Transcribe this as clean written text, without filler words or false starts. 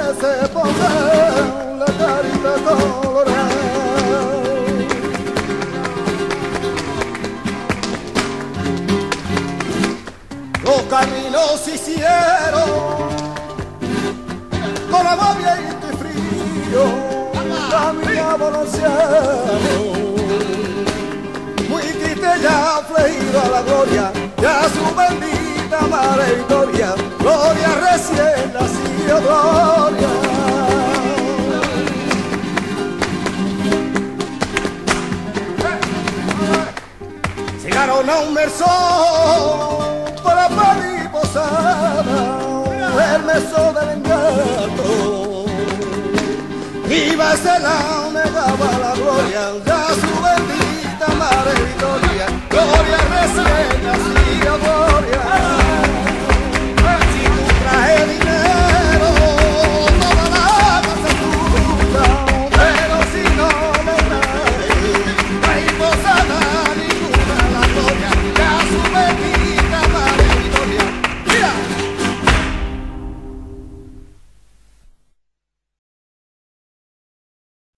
se pongan la carita colorada. Los caminos se hicieron con agua viento y frío, caminamos los cielos, muy quite ya fleído a la gloria, ya su bendita madre Victoria, gloria recién nacido, gloria. Llegaron a un mesón para pedir posada, el mesón del engato. Iba a ser la negaba la gloria, ya su bendita madre Victoria, gloria recién nacida.